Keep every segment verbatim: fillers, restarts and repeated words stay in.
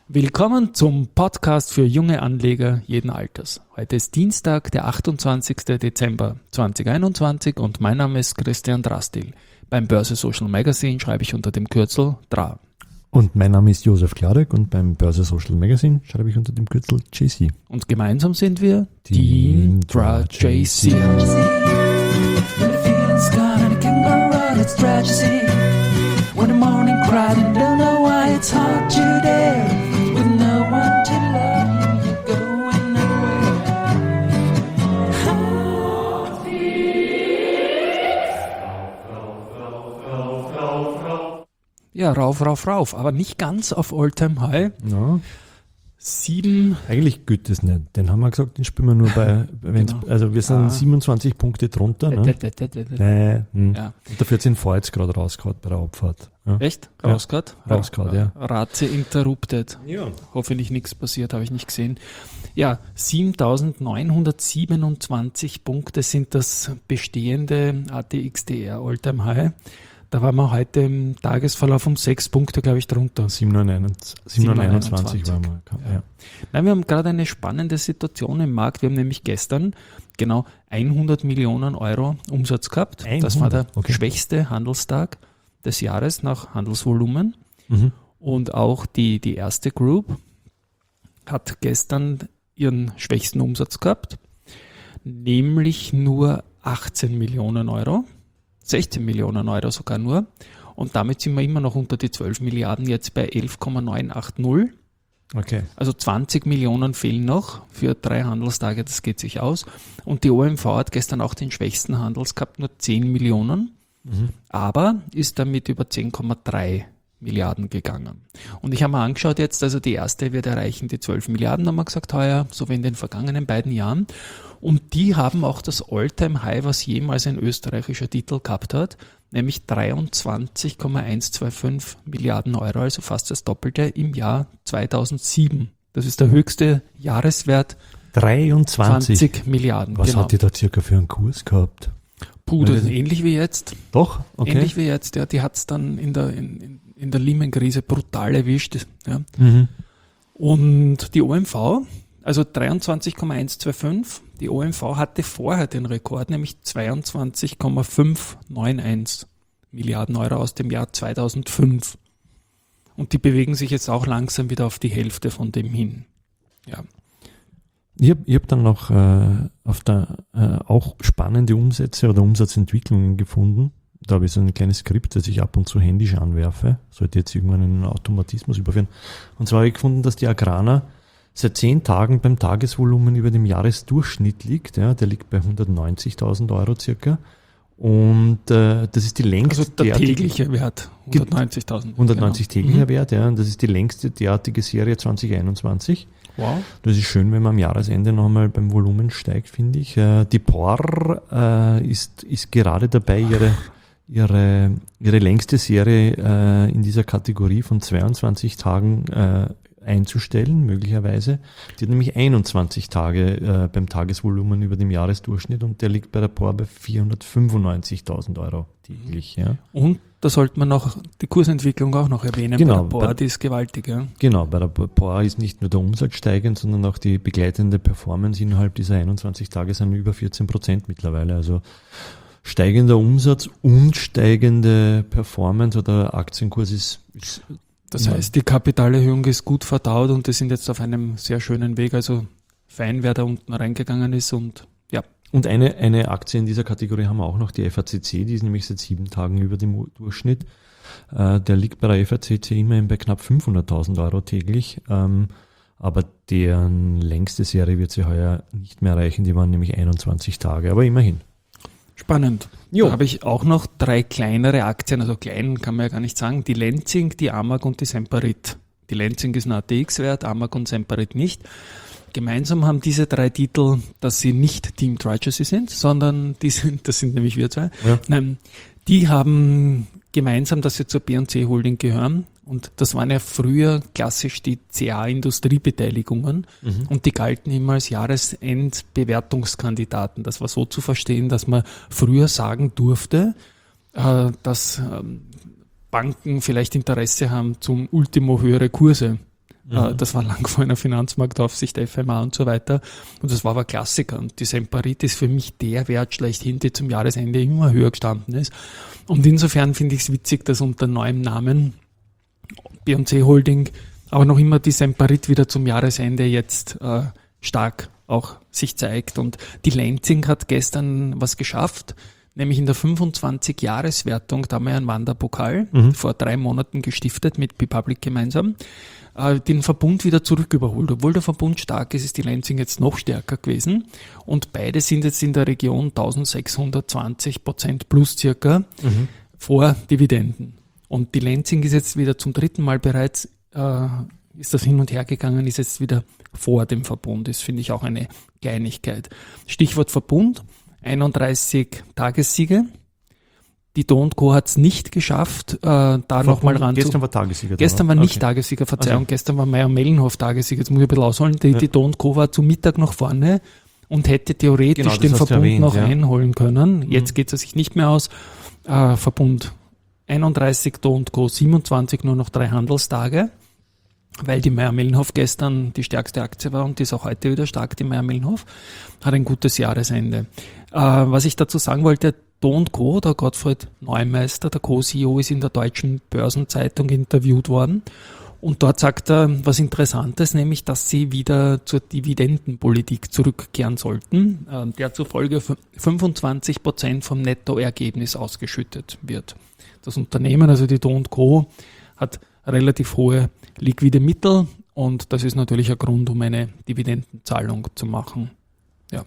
Willkommen zum Podcast für junge Anleger jeden Alters. Heute ist Dienstag, der achtundzwanzigster Dezember zweitausendeinundzwanzig und mein Name ist Christian Drastil. Beim Börse Social Magazine schreibe ich unter dem Kürzel D R A. Und mein Name ist Josef Klarek und beim Börse Social Magazine schreibe ich unter dem Kürzel J C. Und gemeinsam sind wir Team D R A J C. Ja, rauf, rauf, rauf, aber nicht ganz auf All-Time-High. Ja. Sieben. Eigentlich gilt das nicht. Den haben wir gesagt, den spielen wir nur bei, wenn's, genau. Also wir sind ah. siebenundzwanzig Punkte drunter. Ne? Nee, hm. ja. Und dafür sind wir jetzt gerade rausgehauen bei der Abfahrt. Ja. Echt? Rausgehauen? Ja. Rausgehauen, ja. Ratze interrupted. Ja. Hoffentlich nichts passiert, habe ich nicht gesehen. Ja, siebentausendneunhundertsiebenundzwanzig Punkte sind das bestehende A T X T R All-Time High. Da waren wir heute im Tagesverlauf um sechs Punkte, glaube ich, drunter. siebenhunderteinundzwanzig waren wir. Ja. Ja. Nein, wir haben gerade eine spannende Situation im Markt. Wir haben nämlich gestern genau hundert Millionen Euro Umsatz gehabt. hundert? Das war der okay. schwächste Handelstag des Jahres nach Handelsvolumen. Mhm. Und auch die, die erste Group hat gestern ihren schwächsten Umsatz gehabt, nämlich nur achtzehn Millionen Euro. sechzehn Millionen Euro sogar nur. Und damit sind wir immer noch unter die zwölf Milliarden, jetzt bei elf Komma neunhundertachtzig. Okay. Also zwanzig Millionen fehlen noch für drei Handelstage, das geht sich aus. Und die O M V hat gestern auch den schwächsten Handels gehabt, nur zehn Millionen, mhm. aber ist damit über zehn Komma drei Milliarden gegangen. Und ich habe mir angeschaut jetzt, also die erste wird erreichen die zwölf Milliarden, haben wir gesagt heuer, so wie in den vergangenen beiden Jahren. Und die haben auch das All-Time-High, was jemals ein österreichischer Titel gehabt hat, nämlich dreiundzwanzig Komma hundertfünfundzwanzig Milliarden Euro, also fast das Doppelte im Jahr zweitausendsieben. Das ist der höchste Jahreswert. dreiundzwanzig zwanzig Milliarden. Was genau. hat die da circa für einen Kurs gehabt? Puh, das ist ähnlich wie jetzt. Doch? Okay. Ähnlich wie jetzt, ja. Die hat es dann in der, in, in der Lehman-Krise brutal erwischt. Ja. Mhm. Und die O M V, also dreiundzwanzig Komma hundertfünfundzwanzig, die O M V hatte vorher den Rekord, nämlich zweiundzwanzig Komma fünfhunderteinundneunzig Milliarden Euro aus dem Jahr zweitausendfünf. Und die bewegen sich jetzt auch langsam wieder auf die Hälfte von dem hin. Ja. Ich habe hab dann noch äh, auf der äh, auch spannende Umsätze oder Umsatzentwicklungen gefunden. Da habe ich so ein kleines Skript, das ich ab und zu händisch anwerfe. Sollte jetzt irgendwann einen Automatismus überführen. Und zwar habe ich gefunden, dass die Agrana seit zehn Tagen beim Tagesvolumen über dem Jahresdurchschnitt liegt. Ja, der liegt bei hundertneunzigtausend Euro circa. Und äh, das ist die längste... Also der tägliche Wert, hundertneunzigtausend. hundertneunzig genau. täglicher mhm. Wert, ja. Und das ist die längste derartige Serie zwanzig einundzwanzig. Wow. Das ist schön, wenn man am Jahresende noch einmal beim Volumen steigt, finde ich. Äh, die P O R äh, ist, ist gerade dabei, ihre, ihre, ihre längste Serie äh, in dieser Kategorie von zweiundzwanzig Tagen äh, einzustellen, möglicherweise. Die hat nämlich einundzwanzig Tage äh, beim Tagesvolumen über dem Jahresdurchschnitt und der liegt bei der P O R bei vierhundertfünfundneunzigtausend Euro täglich. Ja. Und da sollte man noch die Kursentwicklung auch noch erwähnen. Genau, bei der P O R, die ist gewaltig. Ja. Genau, bei der P O R ist nicht nur der Umsatz steigend, sondern auch die begleitende Performance innerhalb dieser einundzwanzig Tage sind über vierzehn Prozent mittlerweile. Also steigender Umsatz und steigende Performance oder Aktienkurs ist, ist Das heißt, die Kapitalerhöhung ist gut verdaut und die sind jetzt auf einem sehr schönen Weg. Also fein, wer da unten reingegangen ist und ja. Und eine, eine Aktie in dieser Kategorie haben wir auch noch, die F A C C, die ist nämlich seit sieben Tagen über dem Durchschnitt. Äh, der liegt bei der F A C C immerhin bei knapp fünfhunderttausend Euro täglich. Ähm, aber deren längste Serie wird sie heuer nicht mehr erreichen. Die waren nämlich einundzwanzig Tage, aber immerhin. Spannend. Jo. Da habe ich auch noch drei kleinere Aktien, also klein kann man ja gar nicht sagen. Die Lenzing, die Amag und die Semperit. Die Lenzing ist ein A T X-Wert, Amag und Semperit nicht. Gemeinsam haben diese drei Titel, dass sie nicht Team D R A J C sind, sondern die sind, das sind nämlich wir zwei, ja. Nein, die haben gemeinsam, dass sie zur B und C Holding gehören. Und das waren ja früher klassisch die C A-Industriebeteiligungen mhm. und die galten immer als Jahresendbewertungskandidaten. Das war so zu verstehen, dass man früher sagen durfte, äh, dass äh, Banken vielleicht Interesse haben zum Ultimo höhere Kurse Mhm. Das war lang vor einer Finanzmarktaufsicht, F M A und so weiter. Und das war aber Klassiker. Und die Semperit ist für mich der Wert schlechthin, der zum Jahresende immer höher gestanden ist. Und insofern finde ich es witzig, dass unter neuem Namen B und C Holding aber noch immer die Semperit wieder zum Jahresende jetzt äh, stark auch sich zeigt. Und die Lenzing hat gestern was geschafft, nämlich in der fünfundzwanzig-Jahres-Wertung, da haben wir einen Wanderpokal mhm. vor drei Monaten gestiftet mit Bipublic gemeinsam, äh, den Verbund wieder zurück überholt. Obwohl der Verbund stark ist, ist die Lenzing jetzt noch stärker gewesen und beide sind jetzt in der Region eintausendsechshundertzwanzig Prozent plus circa mhm. vor Dividenden. Und die Lenzing ist jetzt wieder zum dritten Mal bereits, äh, ist das hin und her gegangen, ist jetzt wieder vor dem Verbund. Das finde ich auch eine Kleinigkeit. Stichwort Verbund. einunddreißig Tagessiege. Die Do und Co. hat es nicht geschafft, äh, da nochmal ran Gestern zu... war Tagessieger. Gestern war nicht okay. Tagessieger, Verzeihung. Also. Gestern war Meyer-Mellenhof Tagessieger. Jetzt muss ich ein bisschen ausholen. Die, ja. die Do und Co. war zu Mittag noch vorne und hätte theoretisch genau, den Verbund erwähnt, noch ja. einholen können. Jetzt mhm. geht es sich nicht mehr aus. Äh, Verbund einunddreißig, Do und Co. siebenundzwanzig, nur noch drei Handelstage, weil die Meyer-Mellenhof gestern die stärkste Aktie war und die ist auch heute wieder stark, die Meyer-Mellenhof, hat ein gutes Jahresende. Äh, was ich dazu sagen wollte, Do und Co., der Gottfried Neumeister, der Co-C E O, ist in der Deutschen Börsenzeitung interviewt worden und dort sagt er was Interessantes, nämlich, dass sie wieder zur Dividendenpolitik zurückkehren sollten, äh, der zufolge fünfundzwanzig Prozent vom Nettoergebnis ausgeschüttet wird. Das Unternehmen, also die Do und Co., hat relativ hohe liquide Mittel und das ist natürlich ein Grund, um eine Dividendenzahlung zu machen. Ja.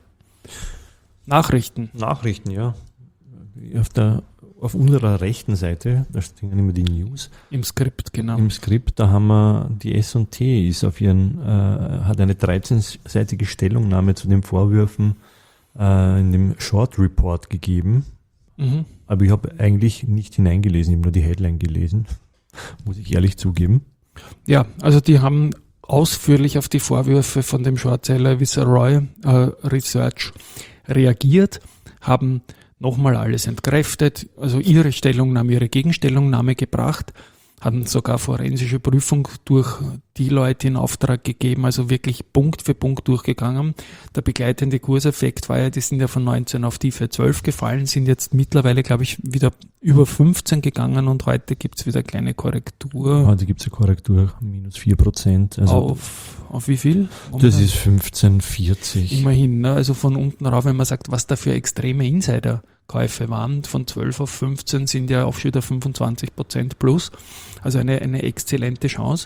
Nachrichten. Nachrichten, ja. Auf, der, auf unserer rechten Seite, da stehen immer die News. Im Skript, genau. Im Skript, da haben wir die S und T ist auf ihren, äh, hat eine dreizehnseitige Stellungnahme zu den Vorwürfen äh, in dem Short Report gegeben. Mhm. Aber ich habe eigentlich nicht hineingelesen, ich habe nur die Headline gelesen, muss ich ehrlich zugeben. Ja, also die haben ausführlich auf die Vorwürfe von dem Shortseller Viceroy äh, Research reagiert, haben nochmal alles entkräftet, also ihre Stellungnahme, ihre Gegenstellungnahme gebracht, haben sogar forensische Prüfung durch die Leute in Auftrag gegeben, also wirklich Punkt für Punkt durchgegangen. Der begleitende Kurseffekt war ja, die sind ja von neunzehn auf tiefe zwölf gefallen, sind jetzt mittlerweile, glaube ich, wieder über fünfzehn gegangen und heute gibt's wieder eine kleine Korrektur. Heute gibt's eine Korrektur, minus vier Prozent. Also auf, auf wie viel? Um das ist fünfzehn vierzig. Immerhin, ne? Also von unten rauf, wenn man sagt, was da für extreme Insiderkäufe waren, von zwölf auf fünfzehn sind ja auch schon wieder fünfundzwanzig Prozent plus. Also eine, eine exzellente Chance.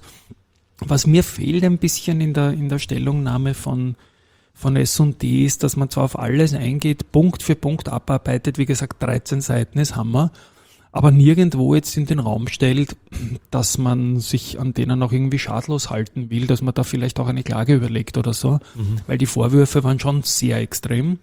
Was mir fehlt ein bisschen in der, in der Stellungnahme von, von S und T ist, dass man zwar auf alles eingeht, Punkt für Punkt abarbeitet, wie gesagt, dreizehn Seiten ist Hammer, aber nirgendwo jetzt in den Raum stellt, dass man sich an denen auch irgendwie schadlos halten will, dass man da vielleicht auch eine Klage überlegt oder so, mhm. weil die Vorwürfe waren schon sehr extrem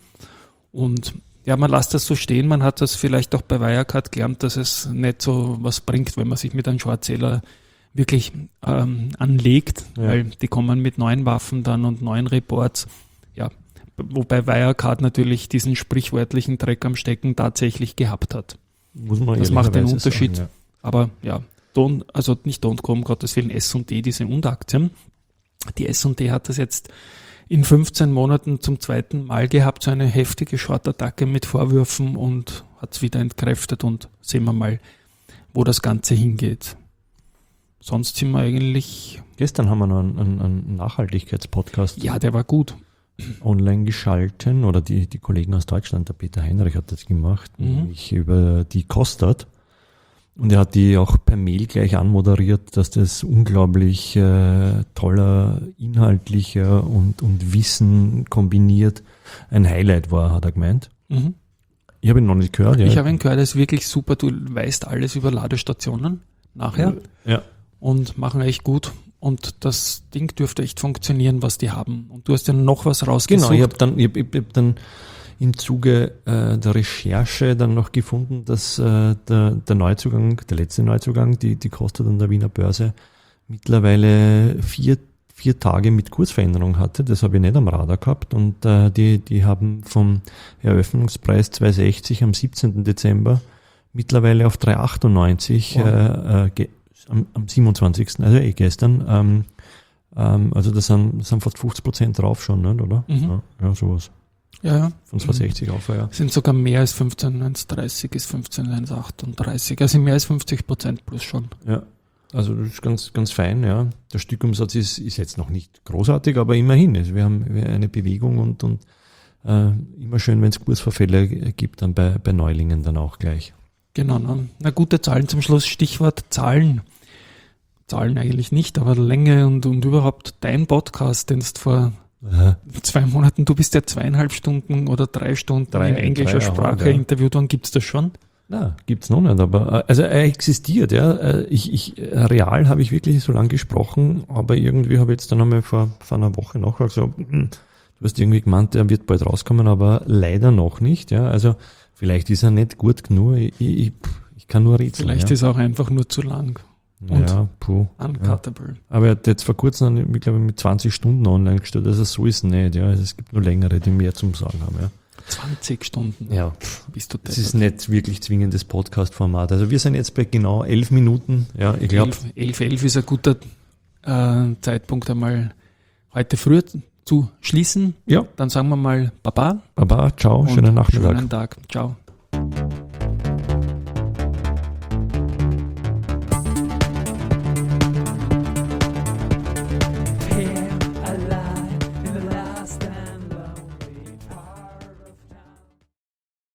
und ja, man lässt das so stehen, man hat das vielleicht auch bei Wirecard gelernt, dass es nicht so was bringt, wenn man sich mit einem Shortseller wirklich ähm, anlegt, ja. weil die kommen mit neuen Waffen dann und neuen Reports, ja, wobei Wirecard natürlich diesen sprichwörtlichen Dreck am Stecken tatsächlich gehabt hat. Muss man das macht den Unterschied, sagen, ja. aber ja, Don, also nicht Do und Co, um Gottes Willen, S und T, diese Unteraktien, die S und T hat das jetzt in fünfzehn Monaten zum zweiten Mal gehabt, so eine heftige Short-Attacke mit Vorwürfen und hat es wieder entkräftet und sehen wir mal, wo das Ganze hingeht. Sonst sind wir eigentlich... Gestern haben wir noch einen, einen, einen Nachhaltigkeitspodcast. Ja, der war gut. Online geschalten oder die, die Kollegen aus Deutschland, der Peter Heinrich hat das gemacht, mhm. nämlich über die Kostat. Und er hat die auch per Mail gleich anmoderiert, dass das unglaublich äh, toller, inhaltlicher und, und Wissen kombiniert ein Highlight war, hat er gemeint. Mhm. Ich habe ihn noch nicht gehört. Ja. Ich habe ihn gehört, er ist wirklich super. Du weißt alles über Ladestationen nachher ja. und machen echt gut. Und das Ding dürfte echt funktionieren, was die haben. Und du hast ja noch was rausgesucht. Genau, ich habe dann, ich, ich, ich hab dann im Zuge äh, der Recherche dann noch gefunden, dass äh, der, der Neuzugang, der letzte Neuzugang, die, die Kostat an der Wiener Börse, mittlerweile vier, vier Tage mit Kursveränderung hatte. Das habe ich nicht am Radar gehabt. Und äh, die, die haben vom Eröffnungspreis zwei sechzig am siebzehnten Dezember mittlerweile auf drei achtundneunzig wow. äh, äh, ge- am, am siebenundzwanzigsten also eh gestern, ähm, Ähm, also da sind, sind fast fünfzig Prozent drauf schon, nicht, oder? Mhm. Ja, ja, sowas. Ja, ja. Von zweihundertsechzig auf, ja. Sind sogar mehr als fünfzehn Komma eins dreißig ist fünfzehn Komma eins achtunddreißig. Also mehr als fünfzig Prozent plus schon. Ja, also das ist ganz, ganz fein, ja. Der Stückumsatz ist, ist jetzt noch nicht großartig, aber immerhin. Also wir haben eine Bewegung und, und äh, immer schön, wenn es Kursverfälle gibt, dann bei, bei Neulingen dann auch gleich. Genau, na, na gute Zahlen zum Schluss. Stichwort Zahlen. Zahlen eigentlich nicht, aber Länge und, und überhaupt dein Podcast, den du vor Aha. zwei Monaten, du bist ja zweieinhalb Stunden oder drei Stunden Drei- in englischer drei, Sprache ja. interviewt worden. Gibt's das schon? Na, gibt's noch nicht, aber äh, also er existiert, ja. Äh, Ich, ich, äh, real habe ich wirklich so lange gesprochen, aber irgendwie habe ich jetzt dann einmal vor, vor einer Woche nachher gesagt, hm, du hast irgendwie gemeint, er wird bald rauskommen, aber leider noch nicht, ja. Also vielleicht ist er nicht gut genug, ich, ich, ich kann nur rätseln. Vielleicht ja. ist er auch einfach nur zu lang. Und ja, puh. Ja. uncuttable. Aber er hat jetzt vor kurzem, ich glaube, mit zwanzig Stunden online gestellt, also so ist es nicht, ja. Also es gibt nur längere, die mehr zum Sagen haben, ja. zwanzig Stunden. Ja, Bist du das ist nicht wirklich zwingendes Podcast-Format. Also wir sind jetzt bei genau elf Minuten, ja, ich glaube. elf, elf ist ein guter äh, Zeitpunkt einmal heute früh zu schließen. Ja. Dann sagen wir mal Baba Baba, ciao, und schönen Nachmittag. schönen Tag. Ciao.